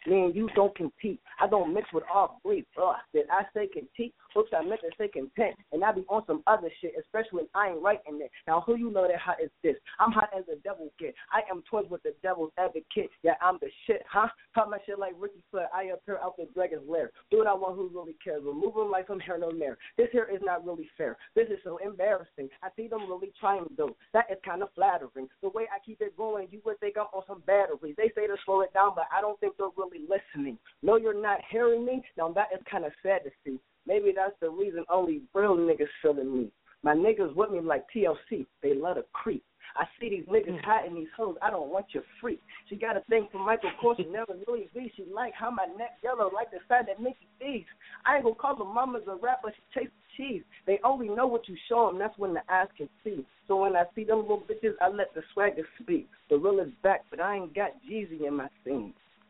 H: Me and you don't compete. I don't mix with all breeds. Ugh, did I say compete? Oops, I meant to say content. And I be on some other shit, especially when I ain't writing it. Now, who you know that hot is this? I'm hot as the devil kid. I am twins with the devil's advocate. Yeah, I'm the shit, huh? Pop my shit like Ricky Flair. I appear out the dragon's lair. Do what I want, who really cares? Remove them like some hair no mere. This here is not really fair. This is so embarrassing. I see them really trying, though. That is kind of flattering. The way I keep it going, you would think I'm on some batteries. They say to slow it down, but I don't think they're really listening. No, you're not hearing me? Now, that is kind of sad to see. Maybe that's the reason only real niggas feeling me. My niggas with me like T L C. They love to creep. I see these niggas hiding these hoes. I don't want your freak. She got a thing for Michael Kors and never really be. She like how my neck yellow like the side that Mickey sees. I ain't gonna call her mama's a rapper. She chase cheese. They only know what you show them. That's when the eyes can see. So when I see them little bitches, I let the swagger speak. The real is back, but I ain't got Jeezy in my scene.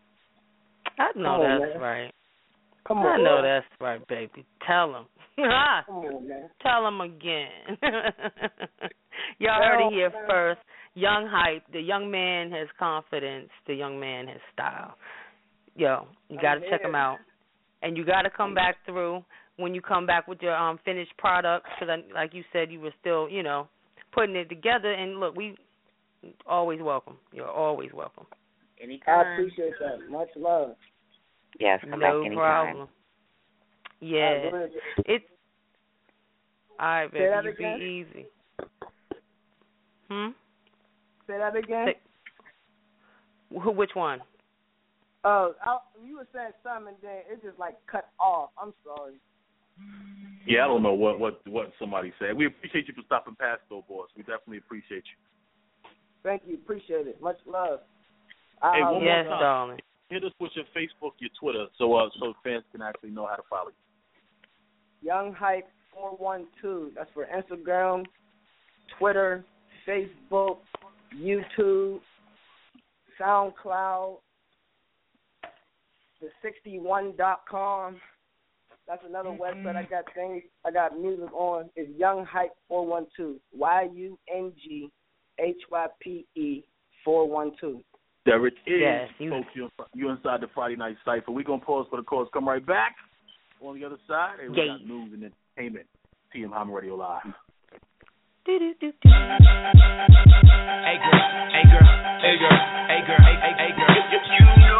E: I know
H: on,
E: that's
H: man.
E: right.
H: Come
E: I
H: on,
E: know
H: man.
E: that's right, baby. Tell them.
H: Come on, man.
E: Tell them again. Y'all heard it here first. Young Hype. The young man has confidence. The young man has style. Yo, you got to check him out. And you got to come back through when you come back with your um finished product, because like you said, you were still, you know, putting it together. And look, we always welcome. You're always welcome.
H: Anytime. I appreciate that. Much love.
D: Yes, come
E: no
D: back anytime.
E: problem. Yeah,
H: uh,
E: it's all right, baby.
H: Say that
E: You
H: again?
E: be easy. Hmm.
H: Say that again.
E: Say, who? Which one?
H: Oh, uh, you were saying something, and then it just like cut off. I'm sorry.
C: Yeah, I don't know what what what somebody said. We appreciate you for stopping past, though, boss. We definitely appreciate you.
H: Thank you. Appreciate it. Much love.
C: Hey,
H: uh,
C: one
E: yes,
C: more time.
E: darling.
C: Hit us with your Facebook, your Twitter, so uh, so fans can actually know how to follow you.
H: Young Hype four one two. That's for Instagram, Twitter, Facebook, YouTube, SoundCloud, the sixty-one dot com. That's another website I got things I got music on. Is Young Hype four one two. Y U N G H Y P E four one two.
C: Derek is,
E: yes, you...
C: folks, you're, you're inside the Friday Night Cypher. We're going to pause for the cause. Come right back. On the other side, hey, we
E: Yay.
C: got news and entertainment. T M Hyman Radio Live.
E: Do, do, do, do.
F: Hey girl, hey girl, hey girl, hey girl, hey, hey, hey girl. You, you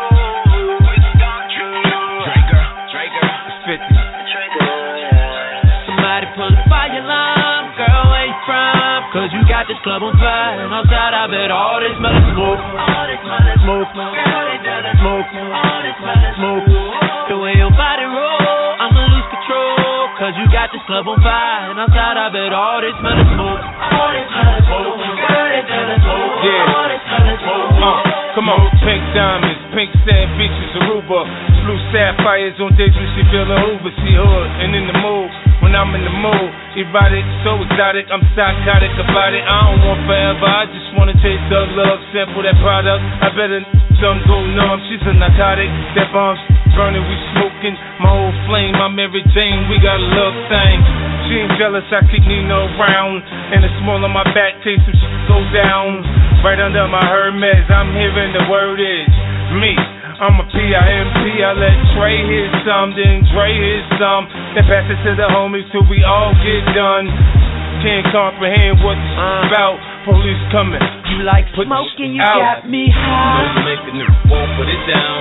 F: know it's Don Draker, Draker, it's fifty. Draker, yeah. Somebody pull the fire alarm, girl, where you from? Cause you got this club on fire, and outside I bet all this smell of smoke. All this smell of smoke, girl, they tell us smoke. All this smell of smoke. The way your body roll, I'ma lose control. Cause you got this club on fire, and outside I bet all this smell of smoke. All this smell of smoke, girl, they tell us smoke. Yeah. All this smell of smoke. Uh, come on, pink diamonds, pink sand beaches, Aruba. Blue sapphires on days when she feeling over. She hood and in the mood. When I'm in the mood, erotic, so exotic, I'm psychotic about it. I don't want forever, I just wanna taste the love, sample that product. I better some go numb, she's a narcotic. That bomb's burning, we smoking. My whole flame, I'm Mary Jane, we got a love thing. She ain't jealous, I keep Nina around. And the small on my back, taste some shit go down. Right under my Hermes, I'm hearing the word is me. I'm a P I M P, I let Trey hit some, then Dre hit some. Then pass it to the homies till we all get done. Can't comprehend what this uh, about. Police coming.
J: You like smoking, you
F: out.
J: Got me high.
F: You make a nigga won't put it down.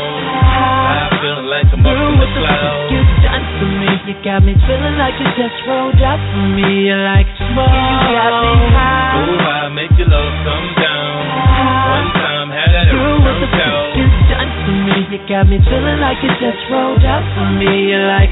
F: I'm feeling like I'm up in the clouds.
J: You done for me, you got me feeling like you just rolled up for me. You like smoke, you got me high.
F: Go high, make your love come down. One time, had that ever turned out.
J: You done for me, you got me feeling like you just rolled up for me. You like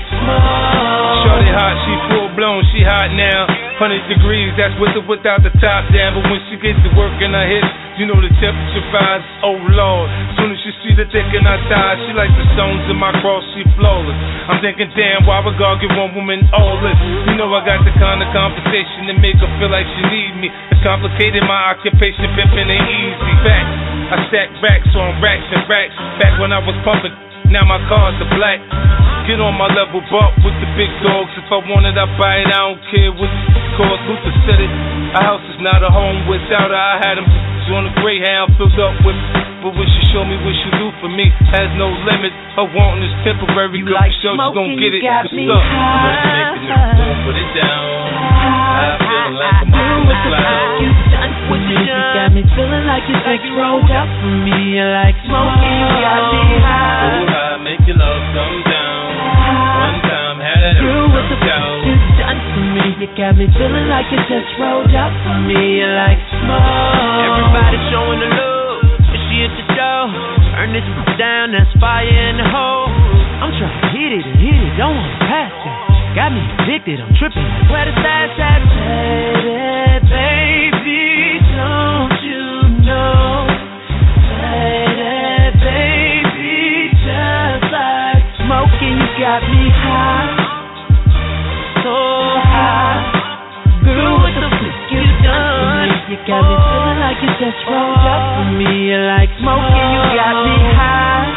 J: smoke.
F: Shorty hot, she full blown, she hot now. Hundred degrees, that's with or without the top down. But when she gets to work in her hips, you know the temperature rise. Oh Lord, soon as she see the dick in her thighs, she like the stones in my cross, she flawless. I'm thinking, damn, why would God give one woman all this? You know I got the kind of conversation that make her feel like she need me. It's complicated, my occupation, pimping ain't easy. Facts, I stack racks on racks and racks. Back when I was pumping, now my cars are black. Get on my level, bump with the big dogs. If I want it, I buy it, I don't care what it costs. Luther said it, a house is not a home without her. I had them on a Greyhound filled up with But when she show me what she do for me, has no limits. Her wanting is temporary. You like show you gon' get it. Got me high. Put it down. I feel like I'm up in the clouds. You got me feeling like your sex rolled up for me. You like smoking, you got me high. So high, make your love come down. One time, had that girl with the down. You done for me. You got me feeling like your sex rolled up for me. You like smoke. Everybody showing the love, but she at the door. Turn this down, that's fire in the hole. I'm trying to hit it and hit it, don't want to pass it. Got me addicted, I'm tripping like where the stash at? Lady, baby, don't you know? Lady, baby, just like smoking, you got me high, so high. Girl, what the fuck you done? You got me feeling like you just rolled up for me. You like smoking, you got me high.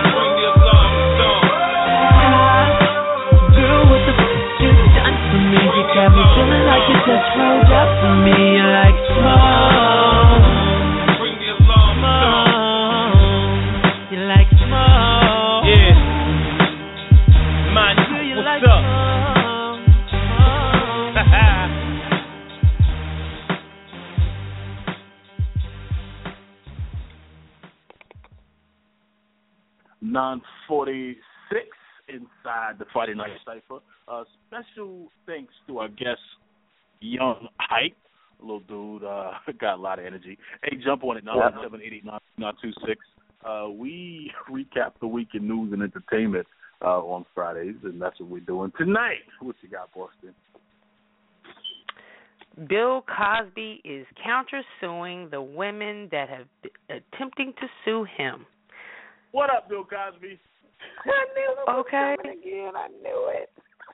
F: You got me feeling like you just rolled up for me. You like smoke. Bring the alarm smoke. You like smoke. Yeah. Man, what's like up?
C: nine forty-six inside the Friday Night Cypher. Uh, special thanks to our guest, Young Hype. Little dude, uh, got a lot of energy. Hey, jump on it, nine one seven, eight eight nine, nine two six. Uh, we recap the week in news and entertainment uh, on Fridays, and that's what we're doing tonight. What you got, Boston?
E: Bill Cosby is countersuing the women that have been attempting to sue him.
C: What up, Bill Cosby?
D: I knew it was
E: okay.
D: coming again. I knew it.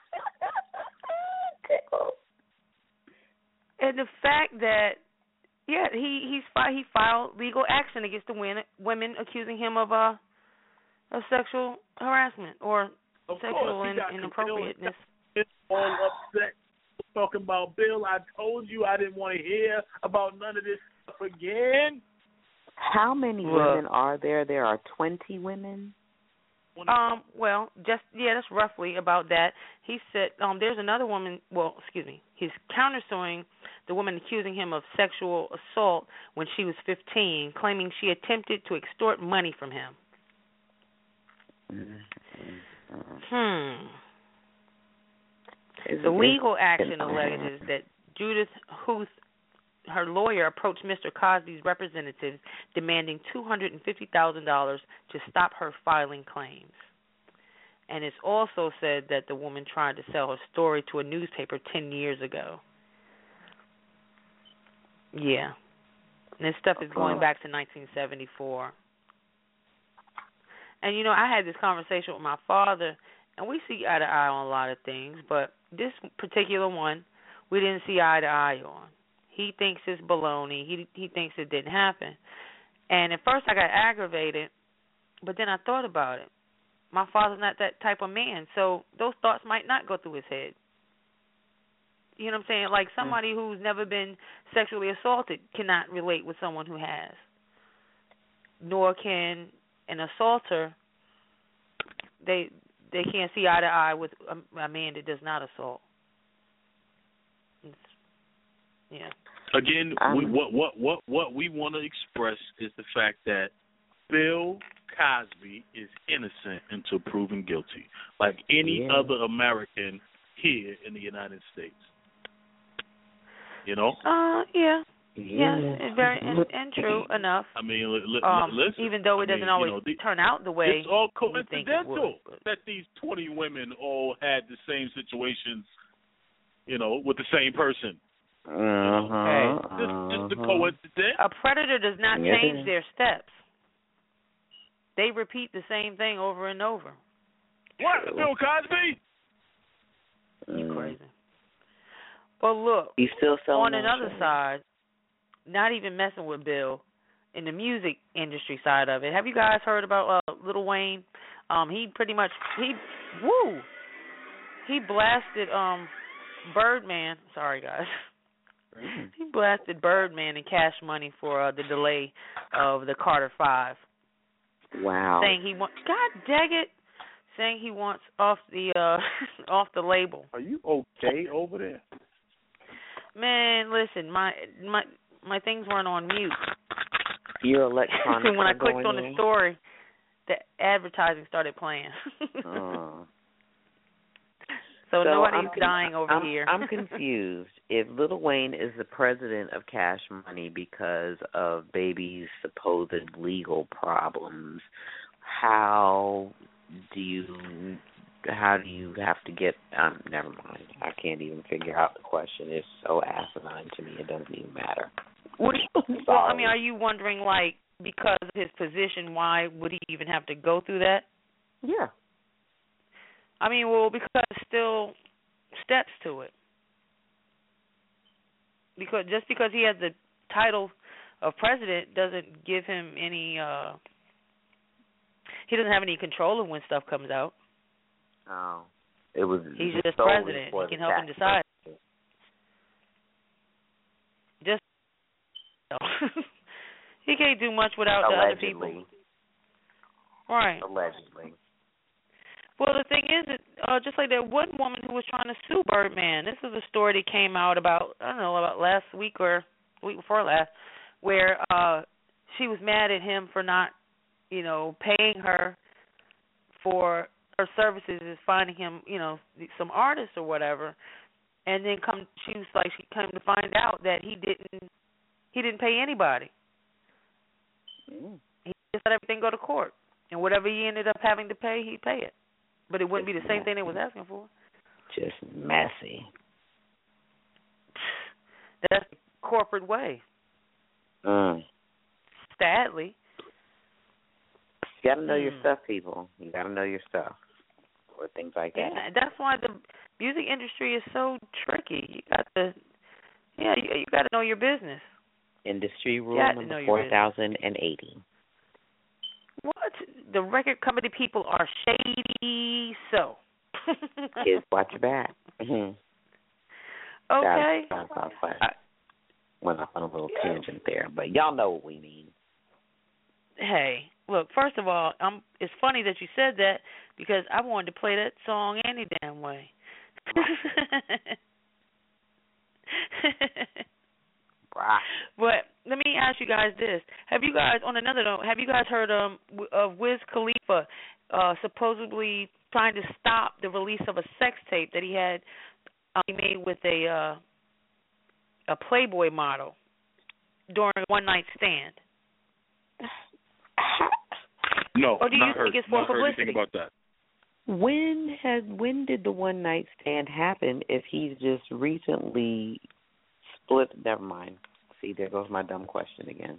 E: And the fact that, yeah, he he's he filed legal action against the women, women accusing him of uh, of sexual harassment or
C: of
E: sexual
C: course,
E: in, inappropriateness.
C: It's all upset. Talking about Bill, I told you I didn't want to hear about none of this stuff again.
D: How many
E: Look.
D: women are there? There are twenty women.
E: Um. Well, just yeah, that's roughly about that. He said, um, there's another woman. Well, excuse me. He's countersuing the woman accusing him of sexual assault when she was fifteen, claiming she attempted to extort money from him. Hmm. The legal action alleges that Judith Huth, her lawyer, approached Mister Cosby's representatives demanding two hundred fifty thousand dollars to stop her filing claims. And it's also said that the woman tried to sell her story to a newspaper ten years ago. Yeah. And this stuff is going back to nineteen seventy-four. And, you know, I had this conversation with my father, and we see eye to eye on a lot of things, but this particular one we didn't see eye to eye on. He thinks it's baloney. He he thinks it didn't happen. And at first I got aggravated, but then I thought about it. My father's not that type of man, so those thoughts might not go through his head. You know what I'm saying? Like somebody who's never been sexually assaulted cannot relate with someone who has. Nor can an assaulter, they they can't see eye to eye with a, a man that does not assault. It's, yeah.
C: Again, um, we, what what what what we want to express is the fact that Bill Cosby is innocent until proven guilty, like any
D: yeah.
C: other American here in the United States. You know?
E: Uh, yeah.
D: Yeah.
E: Yes, very and, and true enough.
C: I mean, li- li-
E: um,
C: listen.
E: Even though it doesn't
C: I mean,
E: always
C: you know, the,
E: turn out the way
C: it's all
E: you think it
C: coincidental
E: would,
C: that these twenty women all had the same situations, you know, with the same person.
D: Uh-huh,
C: you know?
E: Hey,
C: just, just a
D: uh-huh.
C: coincidence.
E: A predator does not
D: Yeah.
E: change their steps. They repeat the same thing over and over.
C: What, Bill Cosby?
E: You
D: Mm.
E: crazy. But look,
D: He's still selling
E: on another
D: shit.
E: side, not even messing with Bill, in the music industry side of it. Have you guys heard about uh, Lil Wayne? Um, he pretty much he woo he blasted um Birdman. Sorry guys,
D: Mm.
E: he blasted Birdman and Cash Money for uh, the delay of the Carter Five.
D: Wow.
E: Saying he wants. God dang it. Saying he wants off the uh off the label.
C: Are you okay over there?
E: Man, listen, my my my things weren't on mute.
D: Your electronics
E: when I
D: are
E: clicked
D: going
E: on the
D: in?
E: story, the advertising started playing.
D: uh.
E: So,
D: so
E: nobody's
D: I'm,
E: dying over
D: I'm,
E: here.
D: I'm confused. If Lil Wayne is the president of Cash Money because of Baby's supposed legal problems, how do you how do you have to get? Um, never mind. I can't even figure out the question. It's so asinine to me. It doesn't even matter.
E: Would he, well, I mean, are you wondering, like, because of his position, why would he even have to go through that?
D: Yeah.
E: I mean, well, because there's still steps to it. Because just because he has the title of president doesn't give him any. Uh, he doesn't have any control of when stuff comes out.
D: Oh, it was.
E: He's
D: just
E: just president. He can help him decide. Just he can't do much without
D: Allegedly.
E: the other people. Right.
D: Allegedly.
E: Well, the thing is, that, uh, just like that one woman who was trying to sue Birdman. This is a story that came out about, I don't know, about last week or week before last, where uh, she was mad at him for not, you know, paying her for her services, is finding him, you know, some artists or whatever. And then come, she was like, she came to find out that he didn't, he didn't pay anybody.
D: Mm.
E: He just let everything go to court, and whatever he ended up having to pay, he'd pay it. But it wouldn't be the same thing they was asking for.
D: Just messy.
E: That's the corporate way.
D: Mm.
E: Sadly.
D: You got to know
E: mm.
D: your stuff, people. You got to know your stuff. Or things like that.
E: Yeah, that's why the music industry is so tricky. You got to, yeah, you, you got to know your business.
D: Industry rule
E: yeah,
D: number four thousand eighty.
E: What? The record company people are shady, so.
D: Kids, watch your back. Mm-hmm.
E: Okay.
D: That, that, that, that went off on a little yeah. tangent there, but y'all know what we mean.
E: Hey, look, first of all, um, it's funny that you said that because I wanted to play that song any damn way. But let me ask you guys this: Have you guys, on another note, have you guys heard um, of Wiz Khalifa uh, supposedly trying to stop the release of a sex tape that he had uh, he made with a uh, a Playboy model during a one night stand?
C: No,
E: or do you
C: not
E: think
C: heard,
E: it's for
C: not heard
E: publicity?
C: anything about that.
D: When has when did the one night stand happen? If he's just recently split, never mind. See, there goes my dumb question again.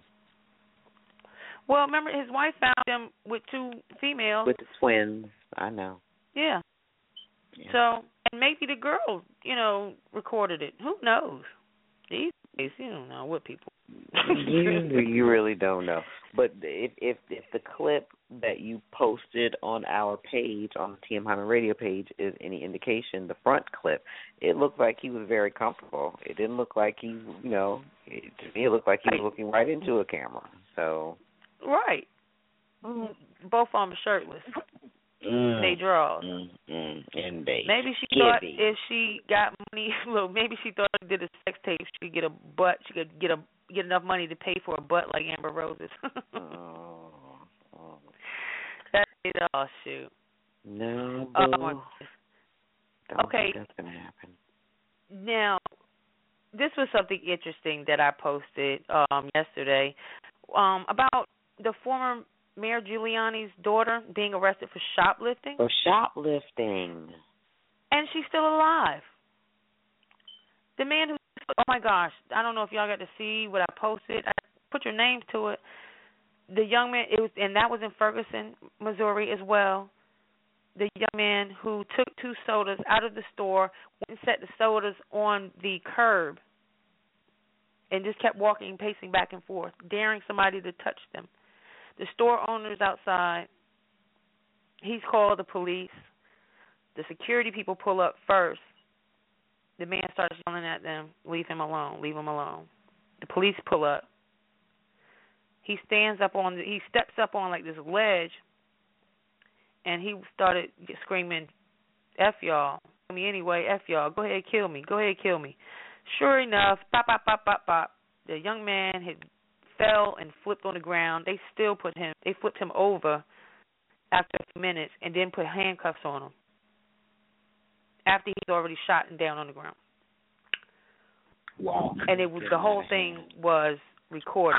E: Well, remember his wife found him with two females.
D: With the twins, I know.
E: Yeah. yeah. So, and maybe the girl, you know, recorded it. Who knows? These days, you don't know what people.
D: you you really don't know. But if if if the clip that you posted on our page, on the T M Hyman Radio page, is any indication, the front clip, it looked like he was very comfortable. It didn't look like he, you know, it, to me it looked like he was looking right into a camera. So.
E: Right. Mm-hmm. Both of them shirtless.
D: Mm,
E: they draws.
D: Mm, mm, and they
E: maybe she
D: skivvy.
E: thought if she got money, look, maybe she thought she did a sex tape, she could get a butt, she could get a get enough money to pay for a butt like Amber Rose's.
D: oh, oh.
E: That's it. Oh shoot.
D: No.
E: Uh,
D: Don't
E: okay.
D: think that's gonna happen.
E: Now, this was something interesting that I posted um, yesterday um, about the former Mayor Giuliani's daughter being arrested for shoplifting.
D: For shoplifting.
E: And she's still alive. The man who, oh my gosh, I don't know if y'all got to see what I posted. I put your names to it. The young man, it was, and that was in Ferguson, Missouri as well. The young man who took two sodas out of the store, went and set the sodas on the curb, and just kept walking, pacing back and forth, daring somebody to touch them. The store owner's outside. He's called the police. The security people pull up first. The man starts yelling at them, leave him alone, leave him alone. The police pull up. he stands up on, the, he steps up on like this ledge, and he started screaming, "F y'all, kill me anyway, F y'all, go ahead, kill me, go ahead, kill me." Sure enough, pop, pop, pop, pop, pop. The young man had fell and flipped on the ground. They still put him, they flipped him over after a few minutes, and then put handcuffs on him after he's already shot and down on the ground.
C: Wow.
E: And it was, the whole thing was recorded.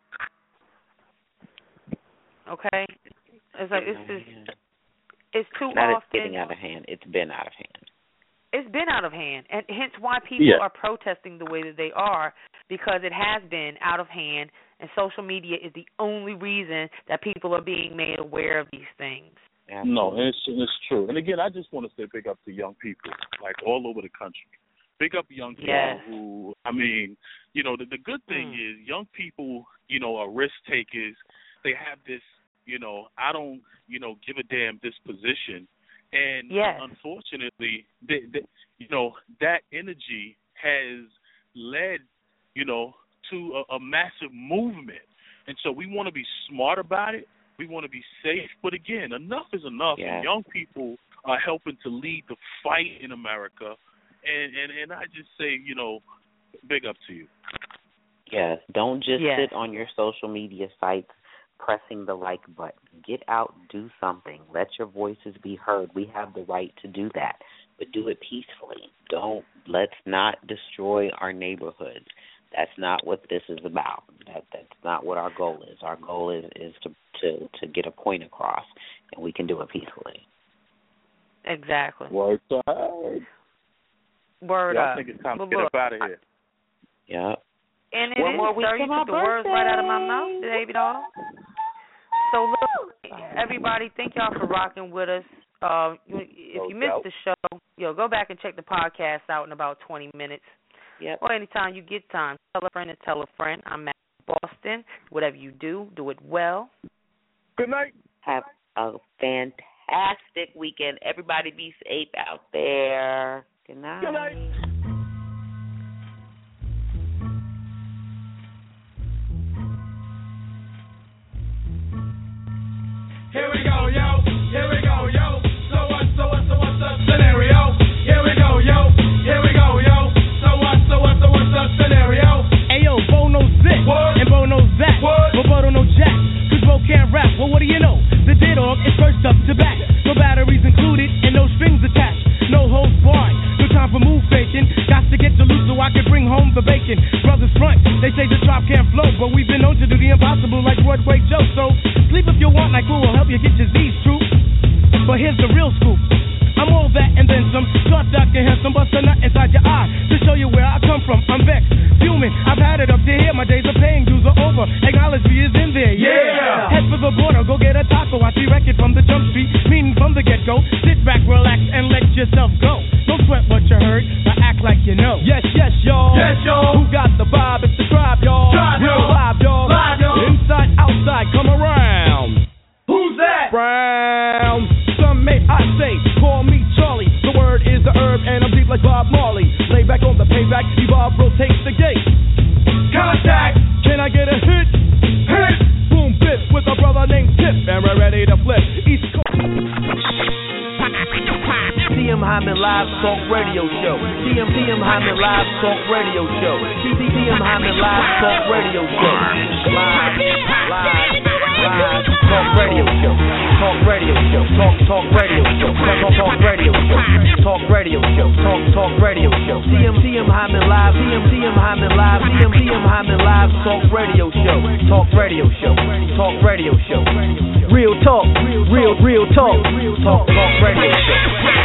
E: Okay? It's like, it's just, it's too
D: Not
E: often.
D: It's getting out of hand. It's been out of hand.
E: It's been out of hand, and hence why people
C: yeah.
E: are protesting the way that they are, because it has been out of hand, and social media is the only reason that people are being made aware of these things.
D: Absolutely.
C: No, and it's, it's true. And again, I just want to say big up to young people, like all over the country. Big up young people
E: yes.
C: who, I mean, you know, the, the good thing mm. is young people, you know, are risk takers. They have this, you know, I don't, you know, give a damn disposition. And
E: yes.
C: unfortunately, they, they, you know, that energy has led, you know, to a, a massive movement. And so we want to be smart about it. We want to be safe. But again, enough is enough.
D: Yes.
C: And young people are helping to lead the fight in America. And, and, and I just say, you know, big up to you.
D: Yes. Don't just
E: yes.
D: sit on your social media sites pressing the like button. Get out, do something. Let your voices be heard. We have the right to do that, but do it peacefully. Don't, let's not destroy our neighborhoods. That's not what this is about. That that's not what our goal is. Our goal is, is to, to, to get a point across, and we can do it peacefully.
E: Exactly.
C: Word up.
E: Word
C: yeah,
E: up.
C: I think it's time
E: but
C: to get
E: look,
C: up out of here.
D: Yeah.
E: And it
D: One
E: is,
D: more week
E: sir. You
D: to my
E: took the words
D: birthday.
E: right out of my mouth, baby doll. So, look, everybody, thank y'all for rocking with us. Uh, if you missed the show, yo, go back and check the podcast out in about twenty minutes.
D: Yep.
E: Or anytime you get time. Tell a friend and tell a friend. I'm Matt Boston. Whatever you do, do it well.
C: Good night.
D: Have a fantastic weekend. Everybody be safe out there. Good night.
C: Good night.
F: Here we go, yo. Here we go, yo. So what, so what, so what's the scenario? Here we go, yo. Here we go, yo. So what, so what, so what's the scenario?
I: Ayo, Bo knows this,
F: What?
I: and Bo knows that,
F: What?
I: but Bo don't know jack, cause Bo can't rap. Well, what do you know? The D-Dog is first up to bat. No batteries included, and no strings attached. No holds barred, no time for move faking. Got to get to loose so I can bring home the bacon. Brothers front, they say the drop can't flow, but we've been known to do the impossible like Broadway Joe. So sleep if you want, like we will help you get your Z's true. But here's the real scoop. I'm all that and then some. Short, dark, and handsome, bust a nut inside your eye to show you where I come from. I'm vexed, fuming. I've had it up to here. My days of paying dues are over. Acknowledge me is in there. Yeah.
F: Yeah.
I: Head for the border, go get a taco. I see record from the jump street, meaning from the get go. Sit back, relax, and let yourself go. Don't sweat what you heard, but act like you know. Yes, yes, y'all.
F: Yes, y'all.
I: Who got the vibe? It's the tribe, y'all.
F: Tribe,
I: Real
F: y'all.
I: live, y'all.
F: Live, y'all.
I: Inside, outside, come around.
F: Who's that?
I: Brown. Some may I say, call me Charlie. The word is the herb, and I'm deep like Bob Marley. Lay back on the payback, evolve, rotate the gate.
F: Contact.
I: Can I get a hit?
F: Hit.
I: Boom, bip, with a brother named Tip, and we're ready to flip. East Coast.
B: T M Hyman Live Talk Radio Show. T M T M Hyman Live Talk Radio Show. T T M Hyman Live Talk Radio Show. Live, live, live Talk Radio Show. Talk Radio Show. Talk Talk Radio Show. Talk Talk Radio Show. Talk Radio Show. Talk Talk Radio Show. T M T M Hyman Live. T M T M Hyman Live. T M T M Hyman Live Talk Radio Show. Talk Radio Show. Talk Radio Show. Real talk. Real real talk. Talk Talk Radio Show.